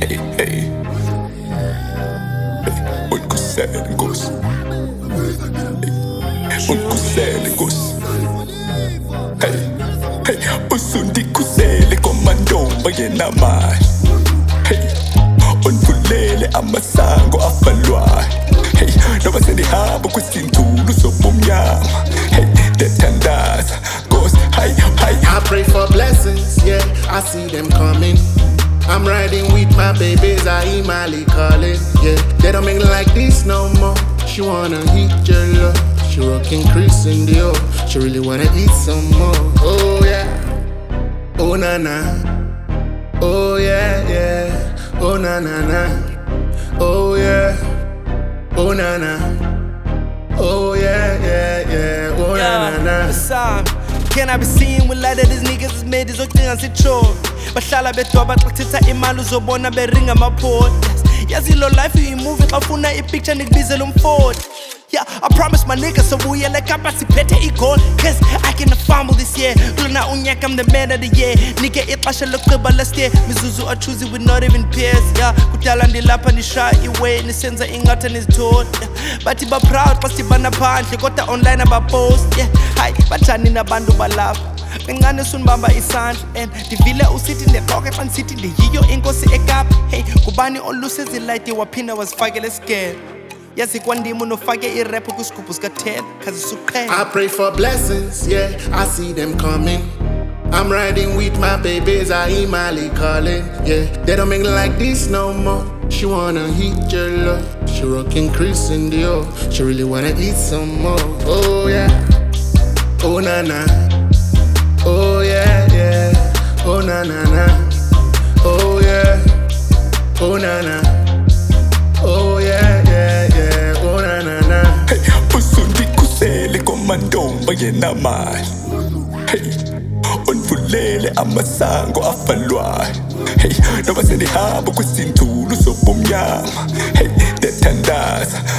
Hey, hey, unkusele Nkosi. Unkusele Nkosi. Hey, hey, usundikhusele komandomba yenamali. Hey, unvulele amasango avalwayo. Hey, noma sendihamba kwisindulu sobumnyama. Hey, ndethandaza Nkosi. Hey, hey. I pray for blessings, yeah, I see them coming. I'm riding with my babies, I Imali calling, yeah. They don't make like this no more. She wanna eat your love. She rocking Chris in the O. She really wanna eat some more. Oh yeah, oh na na. Oh yeah, yeah. Oh na na na. Oh yeah, oh na na. Oh yeah, yeah, yeah. Oh na na na. Can I be seen with light that these niggas is made is okay and sit short. Bahlala bedwaba baxitha imali uzobona beringa amaport. Yazi lo life uyimovie xa ufuna ipicture nikubizela umfort. Yeah, I promise my niggas sobuyele kapa siphethe igol. Cause I can fumble this year. Kulona unyaka I'm the man of the year. Nike ixesha lokuba last year. Mizuzu I choose it with not even peers. Yeah, kudala ndilapha nisha iway nisenza ingathi nizithot. Bathi ba proud xa sibana phandle kodwa online abapost. Yeah, hayi bajani nabantu balapha. Ngane sunibamba isandla and ndivile usithi ndeqoke xa ndisithi ndiyiyo inkosi ekapa. Hey, kubani olusezilight waphinda wasifakela scale. Yazi kwandima unofake irap kwisigubhu sika-10 cause isuqhela. I pray for blessings, yeah, I see them coming. I'm riding with my babies, I Imali calling, yeah. They don't make like this no more. She wanna eat your love. She rocking Chris in the O. She really wanna eat some more. Oh yeah, oh na na. Oh yeah, yeah. Oh na na na. Oh yeah, oh na na. Oh yeah, yeah, yeah. Oh na na na. Hey, usundikhusele komandomba yenamali. Hey, unvulele amasango avalwayo. Hey, noma sendihamba kwisindulu sobumnyama. Hey, ndethandaza